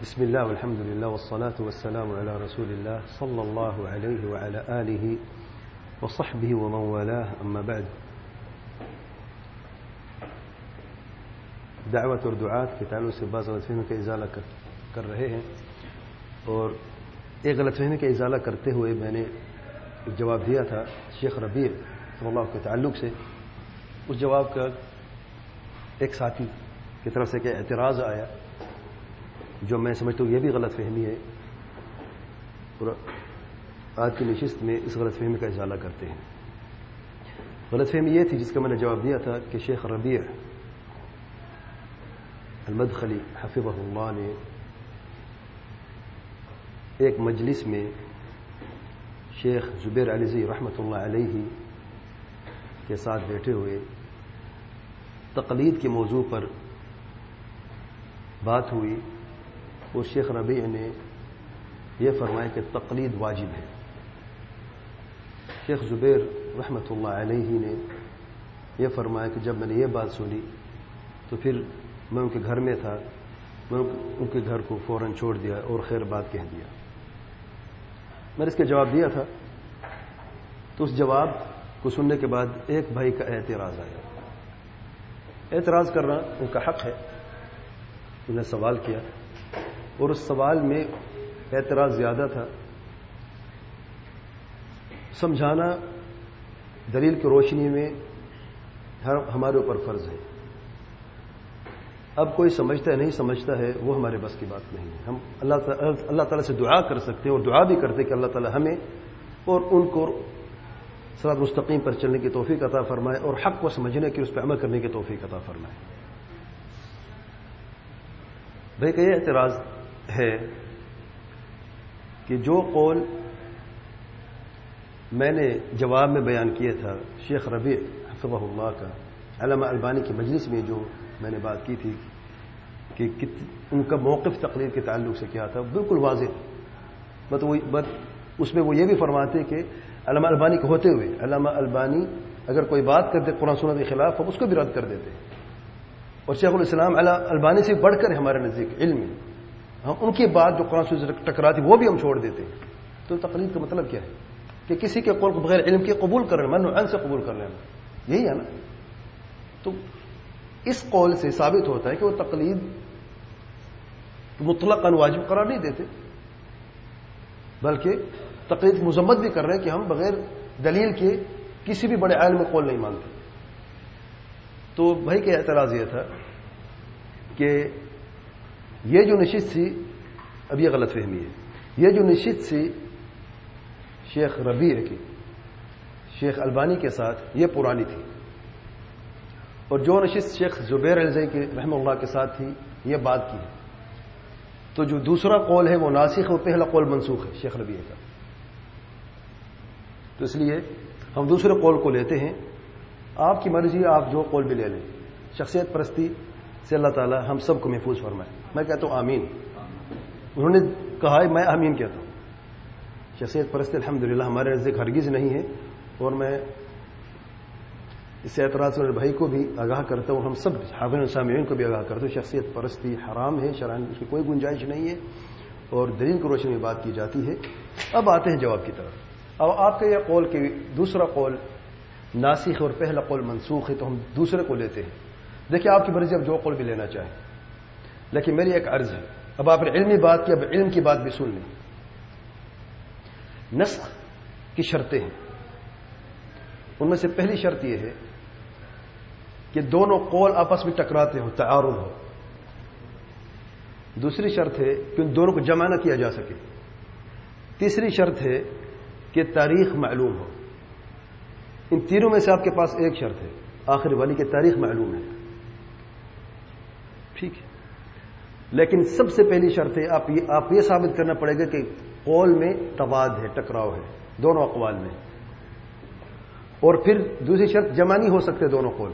بسم الله والحمد لله والصلاة والسلام على رسول الله صلى الله عليه وعلى آله وصحبه ومن والاه أما بعد. دعوت اور دعات کے تعلق سے بعض غلط فہمیوں کا ازالہ کر رہے ہیں، اور ایک غلط فہمی کا ازالہ کرتے ہوئے میں نے ایک جواب دیا تھا شیخ ربیع رحمہ اللہ کے تعلق سے. اس جواب کا ایک ساتھی کی طرف سے کہ اعتراض آیا جو میں سمجھتا ہوں یہ بھی غلط فہمی ہے، اور آج کی نشست میں اس غلط فہمی کا ازالہ کرتے ہیں. غلط فہمی یہ تھی جس کا میں نے جواب دیا تھا کہ شیخ ربیع المدخلی حفظہ اللہ نے ایک مجلس میں شیخ زبیر علیزی رحمۃ اللہ علیہ کے ساتھ بیٹھے ہوئے تقلید کے موضوع پر بات ہوئی، اور شیخ ربیع نے یہ فرمایا کہ تقلید واجب ہے. شیخ زبیر رحمۃ اللہ علیہ نے یہ فرمایا کہ جب میں نے یہ بات سنی تو پھر میں ان کے گھر میں تھا، میں ان کے گھر کو فوراً چھوڑ دیا اور خیر بات کہہ دیا. میں نے اس کا جواب دیا تھا، تو اس جواب کو سننے کے بعد ایک بھائی کا اعتراض آیا. اعتراض کرنا ان کا حق ہے، انہوں نے سوال کیا، اور اس سوال میں اعتراض زیادہ تھا. سمجھانا دلیل کی روشنی میں ہمارے اوپر فرض ہے. اب کوئی سمجھتا ہے نہیں سمجھتا ہے وہ ہمارے بس کی بات نہیں ہے. ہم اللہ تعالیٰ سے دعا کر سکتے ہیں، اور دعا بھی کرتے کہ اللہ تعالیٰ ہمیں اور ان کو صراط مستقیم پر چلنے کی توفیق عطا فرمائے، اور حق کو سمجھنے کی اس پہ عمل کرنے کی توفیق عطا فرمائے. بھائی کا یہ اعتراض ہے کہ جو قول میں نے جواب میں بیان کیا تھا شیخ ربیع حفظہ اللہ کا علامہ البانی کی مجلس میں، جو میں نے بات کی تھی کہ ان کا موقف تقلید کے تعلق سے کیا تھا، بالکل واضح. اس میں وہ یہ بھی فرماتے کہ علامہ البانی کے ہوتے ہوئے علامہ البانی اگر کوئی بات کرتے قرآن سنت کے خلاف ہم اس کو بھی رد کر دیتے، اور شیخ الاسلام البانی سے بڑھ کر ہمارے نزدیک علم میں ہم ان کی بات جو قرآن سے ٹکراتی وہ بھی ہم چھوڑ دیتے. تو تقلید کا مطلب کیا ہے کہ کسی کے قول کو بغیر علم کے قبول کر لینا، من عن سے قبول کر لینا، یہی ہے نا. تو اس قول سے ثابت ہوتا ہے کہ وہ تقلید مطلقاً واجب قرار نہیں دیتے، بلکہ تقلید مذمت بھی کر رہے ہیں کہ ہم بغیر دلیل کے کسی بھی بڑے عالم میں قول نہیں مانتے. تو بھائی کا اعتراض یہ تھا کہ یہ جو نشست تھی، اب یہ غلط فہمی ہے، یہ جو نشست تھی شیخ ربیع کی شیخ البانی کے ساتھ یہ پرانی تھی، اور جو نشست شیخ زبیر علیزی کے رحمہ اللہ کے ساتھ تھی یہ بات کی ہے. تو جو دوسرا قول ہے وہ ناسخ اور پہلا قول منسوخ ہے شیخ ربیع کا. تو اس لیے ہم دوسرے قول کو لیتے ہیں. آپ کی مرضی، آپ جو قول بھی لے لیں. شخصیت پرستی سے اللہ تعالی ہم سب کو محفوظ فرمائے. میں کہتا ہوں آمین. انہوں نے کہا ہے، میں آمین کہتا ہوں. شخصیت پرستی الحمدللہ ہمارے نزدیک ہرگز نہیں ہے، اور میں اس سے اعتراض والے بھائی کو بھی آگاہ کرتا ہوں، ہم سب حاضرین سامعین کو بھی آگاہ کرتا ہوں. شخصیت پرستی حرام ہے، شرعاً اس کی کوئی گنجائش نہیں ہے، اور دلیل کی روشنی میں بات کی جاتی ہے. اب آتے ہیں جواب کی طرف. اب آپ کا یہ قول کہ دوسرا قول ناسخ اور پہلا قول منسوخ ہے، تو ہم دوسرے کو لیتے ہیں. دیکھیں آپ کی مرضی، اب جو قول بھی لینا چاہیں، لیکن میری ایک عرض ہے. اب آپ نے علمی بات کی، اب علم کی بات بھی سن لیں. نسخ کی شرطیں ہیں، ان میں سے پہلی شرط یہ ہے کہ دونوں قول آپس میں ٹکراتے ہو، تعارض ہو. دوسری شرط ہے کہ ان دونوں کو جمع نہ کیا جا سکے. تیسری شرط ہے کہ تاریخ معلوم ہو. ان تینوں میں سے آپ کے پاس ایک شرط ہے، آخری والی کی تاریخ معلوم ہے. ٹھیک ہے، لیکن سب سے پہلی شرط ہے آپ یہ ثابت کرنا پڑے گا کہ قول میں تضاد ہے، ٹکراؤ ہے دونوں اقوال میں. اور پھر دوسری شرط جمع نہیں ہو سکتے دونوں قول.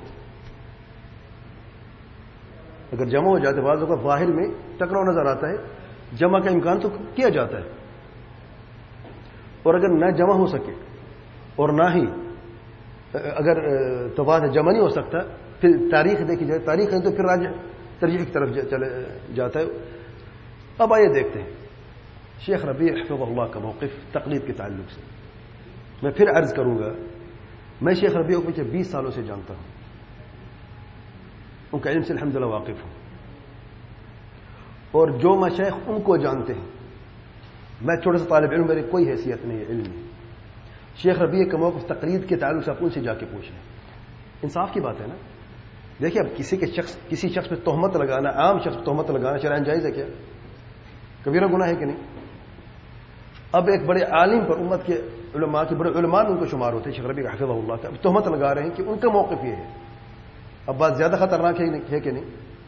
اگر جمع ہو جاتے بعض اوقات ظاہر میں ٹکراؤ نظر آتا ہے، جمع کا امکان تو کیا جاتا ہے. اور اگر نہ جمع ہو سکے اور نہ ہی اگر تضاد جمع نہیں ہو سکتا، پھر تاریخ دیکھی جائے، تاریخ ہے تو پھر راجع ترجیح کی طرف چلے جاتا ہے. اب آئیے دیکھتے ہیں شیخ ربیع حفظہ اللہ کا موقف تقلید کے تعلق سے. میں پھر عرض کروں گا، میں شیخ ربیع کو پچھلے 20 سالوں سے جانتا ہوں، ان کا علم سے الحمدللہ واقف ہوں، اور جو مشائخ ان کو جانتے ہیں، میں چھوٹا سا طالب علم، میری کوئی حیثیت نہیں ہے علم میں. شیخ ربیع کا موقف تقلید کے تعلق سے آپ ان سے جا کے پوچھیں. انصاف کی بات ہے نا. دیکھیں اب کسی شخص پہ تہمت لگانا، عام شخص پہ تہمت لگانا شرعاً جائز ہے کیا؟ کبیرہ گناہ ہے کہ نہیں؟ اب ایک بڑے عالم پر، امت کے علماء کے بڑے علماء ان کو شمار ہوتے ہیں، شیخ ربیع حفظہ اللہ کا، تہمت لگا رہے ہیں کہ ان کا موقف یہ ہے. اب بات زیادہ خطرناک ہے کہ نہیں؟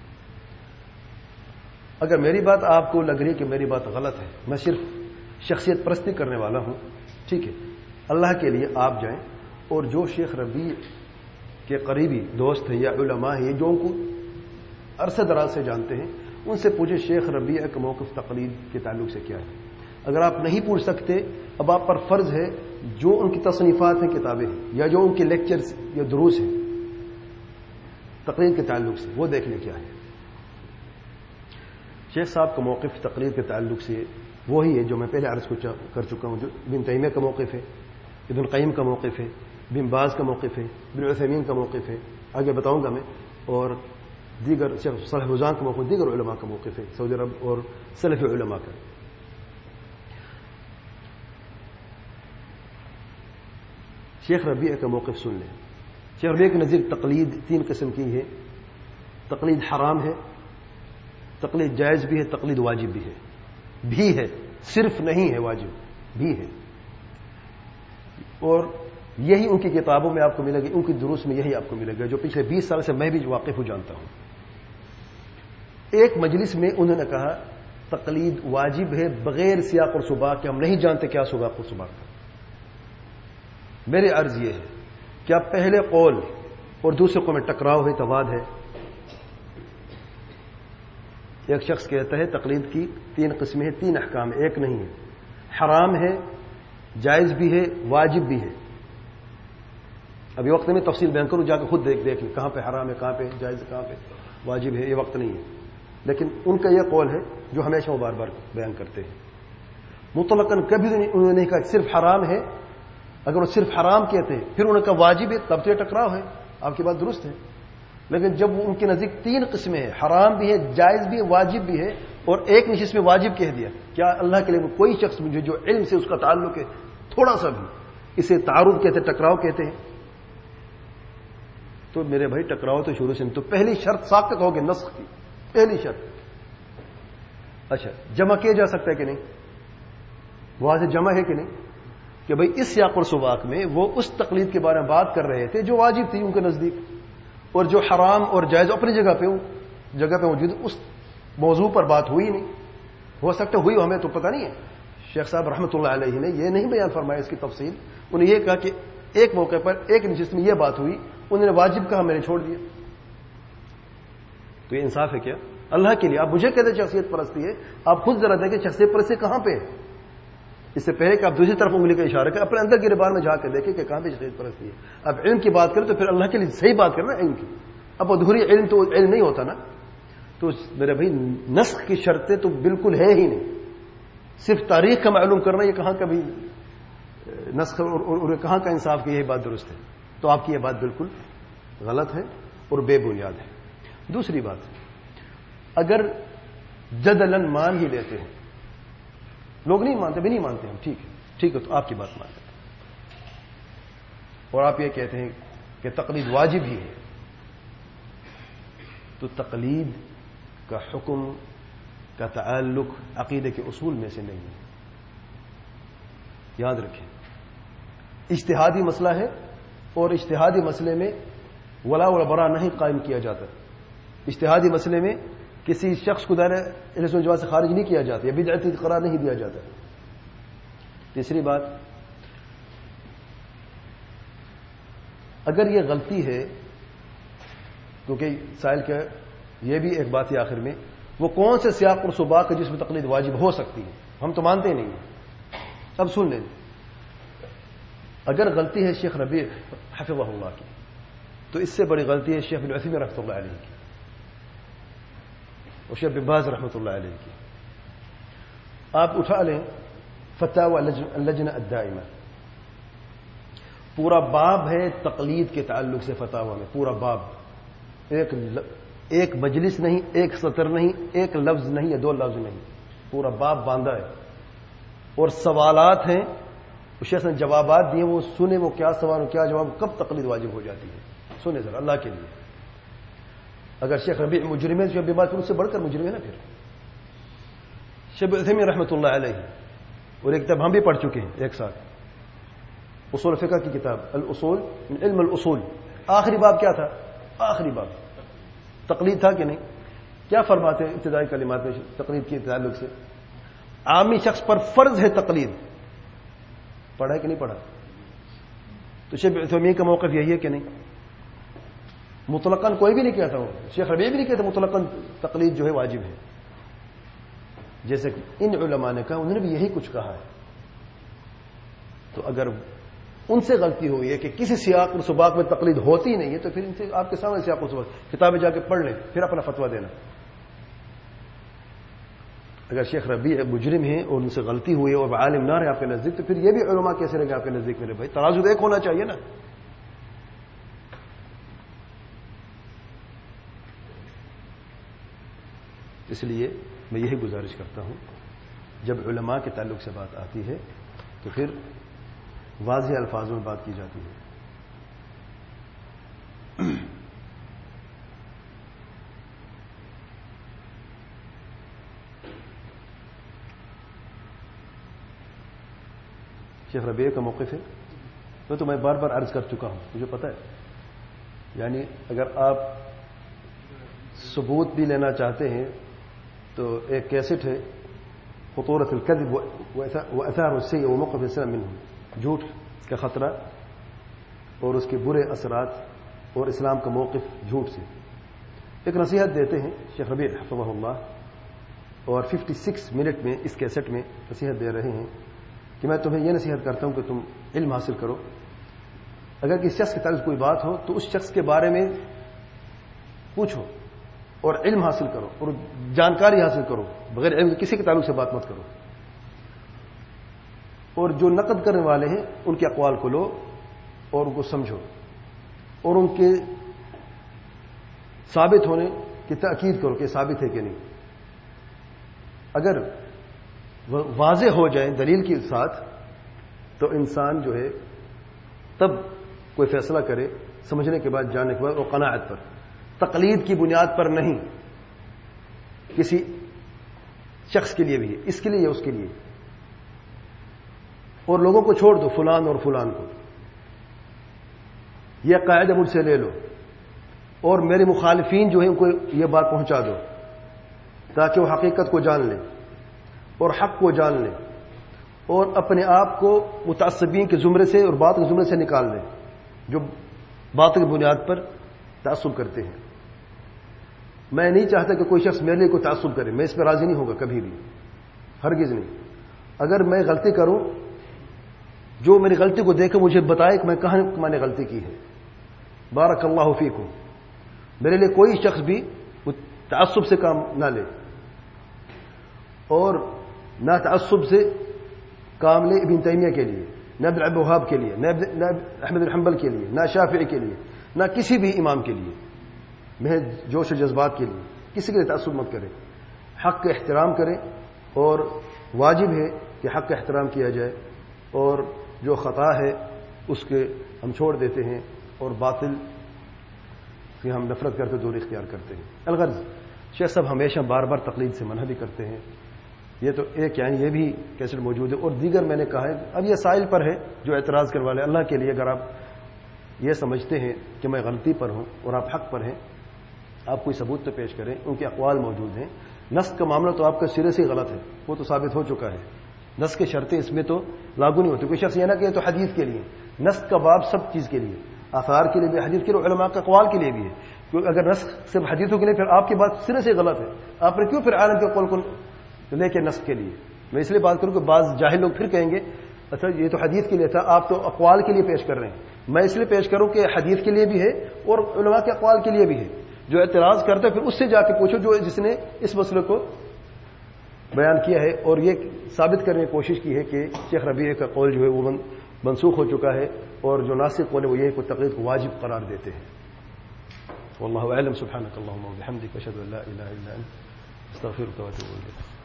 اگر میری بات آپ کو لگ رہی کہ میری بات غلط ہے، میں صرف شخصیت پرستی کرنے والا ہوں، ٹھیک ہے، اللہ کے لیے آپ جائیں اور جو شیخ ربیع کے قریبی دوست ہیں یا علماء ہیں جو ان کو عرصہ دراز سے جانتے ہیں، ان سے پوچھیں شیخ ربیع کا موقف تقلید کے تعلق سے کیا ہے. اگر آپ نہیں پوچھ سکتے، اب آپ پر فرض ہے جو ان کی تصنیفات ہیں، کتابیں ہیں، یا جو ان کے لیکچرز یا دروس ہیں تقلید کے تعلق سے، وہ دیکھنے کیا ہے. شیخ صاحب کا موقف تقلید کے تعلق سے وہی ہے جو میں پہلے عرض کر چکا ہوں، جو ابن تیمیہ کا موقف ہے، ابن القیم کا موقف ہے، ابن باز کا موقف ہے، ابن عثیمین کا موقف ہے، آگے بتاؤں گا میں، اور دیگر شیخ صالح فوزان کا موقف، دیگر علماء کا موقف ہے، سعودی عرب اور سلفی علماء کا. شیخ ربیع کا موقف سن لیں. شیخ ربیع کے نزدیک تقلید 3 قسم کی ہے. تقلید حرام ہے، تقلید جائز بھی ہے، تقلید واجب بھی ہے، صرف نہیں ہے، واجب بھی ہے. اور یہی ان کی کتابوں میں آپ کو ملے گا، ان کی دروس میں یہی آپ کو ملے گا، جو پچھلے 20 سال سے میں بھی واقف ہوں، جانتا ہوں. ایک مجلس میں انہوں نے کہا تقلید واجب ہے بغیر سیاق اور سباق کے، ہم نہیں جانتے کیا سباق اور سباق کا. میری عرض یہ ہے کہ اب پہلے قول اور دوسرے قول میں ٹکراؤ ہے، تضاد ہے. ایک شخص کہتا ہے تقلید کی 3 قسمیں ہیں، 3 احکام ہیں، ایک نہیں ہے. حرام ہے، جائز بھی ہے، واجب بھی ہے. ابھی وقت میں تفصیل بیان کروں، جا کے خود دیکھ لیں کہاں پہ حرام ہے، کہاں پہ جائز ہے، کہاں پہ واجب ہے، یہ وقت نہیں ہے. لیکن ان کا یہ قول ہے جو ہمیشہ وہ بار بار بیان کرتے ہیں. مطلقاً کبھی انہوں نے نہیں کہا صرف حرام ہے. اگر وہ صرف حرام کہتے ہیں پھر انہوں نے کہا واجب ہے، تب تو یہ ٹکراؤ ہے. آپ کی بات درست ہے. لیکن جب ان کے نزدیک 3 قسمیں ہیں، حرام بھی ہے، جائز بھی ہے، واجب بھی ہے، اور ایک نشست میں واجب کہہ دیا، کیا اللہ کے لیے کوئی شخص مجھے جو علم سے اس کا تعلق ہے تھوڑا سا بھی، اسے تعارض کہتے ہیں، ٹکراؤ کہتے ہیں؟ تو میرے بھائی ٹکراؤ تو شروع سے نہیں. تو پہلی شرط ساقط ہوگی نسخ کی، پہلی شرط. اچھا، جمع کیا جا سکتا ہے کہ نہیں؟ وہاں سے جمع ہے کہ نہیں؟ کہ بھئی اس سیاق اور سباق میں وہ اس تقلید کے بارے میں بات کر رہے تھے جو واجب تھی ان کے نزدیک، اور جو حرام اور جائز اپنی جگہ پہ موجود، اس موضوع پر بات ہوئی نہیں. ہو سکتا ہوئی، ہمیں تو پتہ نہیں ہے. شیخ صاحب رحمۃ اللہ علیہ نے یہ نہیں بیان فرمایا اس کی تفصیل. انہوں نے یہ کہا کہ ایک موقع پر ایک نشست میں یہ بات ہوئی، انہوں نے واجب کہا، میں نے چھوڑ دیا. تو یہ انصاف ہے کیا؟ اللہ کے لیے آپ مجھے کہتے شخصیت پرستی ہے، آپ خود ذرا دیکھیں شخصیت پرستی کہاں پہ ہے. اس سے پہلے کہ آپ دوسری طرف انگلی کا اشارہ کریں، اپنے اندر کے ربان میں جا کے دیکھیں کہ کہاں پہ شخصیت پرستی ہے. اب علم کی بات کریں تو پھر اللہ کے لیے صحیح بات کرنا علم کی. اب ادھوری علم تو علم نہیں ہوتا نا. تو میرے بھائی نسخ کی شرطیں تو بالکل ہے ہی نہیں. صرف تاریخ کا معلوم کرنا، یہ کہاں کا بھی نسخ اور کہاں کا انصاف کی، یہی بات درست ہے. تو آپ کی یہ بات بالکل غلط ہے اور بے بنیاد ہے. دوسری بات، اگر جدلاً مان ہی لیتے ہیں، لوگ نہیں مانتے، بھی نہیں مانتے ہم، ٹھیک ہے، تو آپ کی بات مان لیتے اور آپ یہ کہتے ہیں کہ تقلید واجب ہی ہے، تو تقلید کا حکم کا تعلق عقیدے کے اصول میں سے نہیں ہے. یاد رکھیں، اجتہادی مسئلہ ہے، اور اجتہادی مسئلے میں ولا برا نہیں قائم کیا جاتا. اجتہادی مسئلے میں کسی شخص کو دائرہ اہل سنت والجماعت سے خارج نہیں کیا جاتا، یا بدعتی قرار نہیں دیا جاتا. تیسری بات، اگر یہ غلطی ہے، کیونکہ سائل کا یہ بھی ایک بات ہے آخر میں، وہ کون سے سیاق اور سباق ہے جس میں تقلید واجب ہو سکتی ہے؟ ہم تو مانتے ہی نہیں ہیں. اب سن لیں، اگر غلطی ہے شیخ ربیع حفظہ اللہ کی، تو اس سے بڑی غلطی ہے شیخ ابن عثیمین رحمۃ اللہ علیہ کی اور شیخ ابن باز رحمۃ اللہ علیہ کی. آپ اٹھا لیں فتاوی اللجنہ الدائمہ، پورا باب ہے تقلید کے تعلق سے فتاوی میں، پورا باب، ایک مجلس نہیں، ایک سطر نہیں، ایک لفظ نہیں یا 2 لفظ نہیں، پورا باب باندھا ہے، اور سوالات ہیں، شیخ نے جوابات دیے، وہ سنے وہ کیا سوال کیا جواب، کب تقلید واجب ہو جاتی ہے، سنے ذرا اللہ کے لیے۔ اگر شیخ ربیع مجرم ہے، شیخ ربیع پھر اس سے بڑھ کر مجرم ہے نا، پھر شیخ عثیمین رحمۃ اللہ علیہ، اور ایک کتاب ہم بھی پڑھ چکے ہیں ایک ساتھ، اصول فقہ کی کتاب الاصول من علم الاصول، آخری باب کیا تھا؟ آخری باب تقلید تھا کہ نہیں؟ کیا فرماتے ہیں ابتدائی کلمات میں تقلید کے تعلق سے؟ عامی شخص پر فرض ہے تقلید، پڑھا ہے کہ نہیں پڑھا؟ تو شیخ عثیمین کا موقف یہی ہے کہ نہیں؟ مطلقاً کوئی بھی نہیں کہتا ہوں، شیخ ربیع بھی نہیں کہتا مطلقاً تقلید جو ہے واجب ہے، جیسے کہ ان علماء نے کہا، انہوں نے بھی یہی کچھ کہا ہے۔ تو اگر ان سے غلطی ہوئی ہے کہ کسی سیاق و سباق میں تقلید ہوتی نہیں ہے، تو پھر ان سے آپ کے سامنے سیاق و سباق کتابیں جا کے پڑھ لیں، پھر اپنا فتویٰ دینا۔ اگر شیخ ربیع مجرم ہیں اور ان سے غلطی ہوئی اور عالم نہ رہے آپ کے نزدیک، تو پھر یہ بھی علماء کیسے رہے گا آپ کے نزدیک؟ میرے بھائی ترازو ایک ہونا چاہیے نا۔ اس لیے میں یہی گزارش کرتا ہوں، جب علماء کے تعلق سے بات آتی ہے تو پھر واضح الفاظوں میں بات کی جاتی ہے۔ شیخ ربیع کا موقف ہے وہ تو میں بار بار عرض کر چکا ہوں، مجھے پتہ ہے، یعنی اگر آپ ثبوت بھی لینا چاہتے ہیں تو ایک کیسٹ ہے خطورۃ الکذب واثار السیء وموقف الاسلام منه، جھوٹ کا خطرہ اور اس کے برے اثرات اور اسلام کا موقف جھوٹ سے، ایک نصیحت دیتے ہیں شیخ ربیع حفظہ اللہ، اور 56 منٹ میں اس کیسٹ میں نصیحت دے رہے ہیں کہ میں تمہیں یہ نصیحت کرتا ہوں کہ تم علم حاصل کرو، اگر کسی شخص کے تعلق کوئی بات ہو تو اس شخص کے بارے میں پوچھو اور علم حاصل کرو اور جانکاری حاصل کرو، بغیر علم کسی کے تعلق سے بات مت کرو، اور جو نقد کرنے والے ہیں ان کے اقوال کو لو اور ان کو سمجھو اور ان کے ثابت ہونے کی تاکید کرو کہ ثابت ہے کہ نہیں۔ اگر واضح ہو جائیں دلیل کے ساتھ تو انسان جو ہے تب کوئی فیصلہ کرے، سمجھنے کے بعد، جاننے کے بعد، اور قناعت پر، تقلید کی بنیاد پر نہیں، کسی شخص کے لیے بھی ہے، اس کے لیے اس کے لیے، اور لوگوں کو چھوڑ دو، فلان اور فلان کو، یہ قاعدہ مجھ سے لے لو، اور میرے مخالفین جو ہیں ان کو یہ بات پہنچا دو تاکہ وہ حقیقت کو جان لیں اور حق کو جان لیں اور اپنے آپ کو متعصبین کے زمرے سے اور بات کے زمرے سے نکال لیں جو بات کی بنیاد پر تعصب کرتے ہیں۔ میں نہیں چاہتا کہ کوئی شخص میرے لیے کوئی تعصب کرے، میں اس پہ راضی نہیں ہوگا کبھی بھی، ہرگز نہیں۔ اگر میں غلطی کروں، جو میری غلطی کو دیکھ کر مجھے بتائے کہ میں کہاں میں نے غلطی کی ہے، بارک اللہ فیکم، میرے لیے کوئی شخص بھی تعصب سے کام نہ لے اور نہ تعصب سے کام لے ابن تیمیہ کے لیے، نہ ابن عبد الوہاب کے لیے، نہ احمد بن حنبل کے لیے، نہ شافعی کے لیے، نہ کسی بھی امام کے لیے، محض جوش و جذبات کے لیے کسی کے لیے تعصب مت کرے، حق کا احترام کرے، اور واجب ہے کہ حق کا احترام کیا جائے، اور جو خطا ہے اس کے ہم چھوڑ دیتے ہیں اور باطل کی ہم نفرت کرتے دور اختیار کرتے ہیں۔ الغرض شیخ صاحب ہمیشہ بار بار تقلید سے منع بھی کرتے ہیں، یہ تو ایک یعنی یہ بھی کیسٹ موجود ہے، اور دیگر میں نے کہا ہے، اب یہ سائل پر ہے جو اعتراض کروا لے، اللہ کے لیے اگر آپ یہ سمجھتے ہیں کہ میں غلطی پر ہوں اور آپ حق پر ہیں، آپ کوئی ثبوت تو پیش کریں، ان کے اقوال موجود ہیں۔ نص کا معاملہ تو آپ کا سرے سے غلط ہے، وہ تو ثابت ہو چکا ہے، نص کے شرطیں اس میں تو لاگو نہیں ہوتی۔ کوئی شخص یہ نہ کہ تو حدیث کے لیے، نص کا باب سب چیز کے لیے، آثار کے لیے بھی، حدیث کے لیے، علماء کے اقوال کے لیے بھی ہے، کیونکہ اگر نص صرف حدیثوں کے لیے پھر آپ کی بات سرے سے غلط ہے، آپ نے کیوں پھر عالم کے قول کو لے کے نص کے لیے؟ میں اس لیے بات کروں کہ بعض جاہل لوگ پھر کہیں گے اچھا یہ تو حدیث کے لیے تھا، آپ تو اقوال کے لیے پیش کر رہے ہیں۔ میں اس لیے پیش کروں کہ حدیث کے لیے بھی ہے اور علماء کے اقوال کے لیے بھی ہے۔ جو اعتراض کرتا ہے پھر اس سے جا کے پوچھو جو جس نے اس مسئلے کو بیان کیا ہے اور یہ ثابت کرنے کی کوشش کی ہے کہ شیخ ربیع کا قول جو ہے وہ منسوخ ہو چکا ہے، اور جو ناسخ قول ہے وہ یہ ہے کہ تقلید کو واجب قرار دیتے ہیں۔ واللہ اعلم، سبحانک اللہم وبحمدک، اشہد ان لا الہ الا انت، استغفرک واتوب الیک۔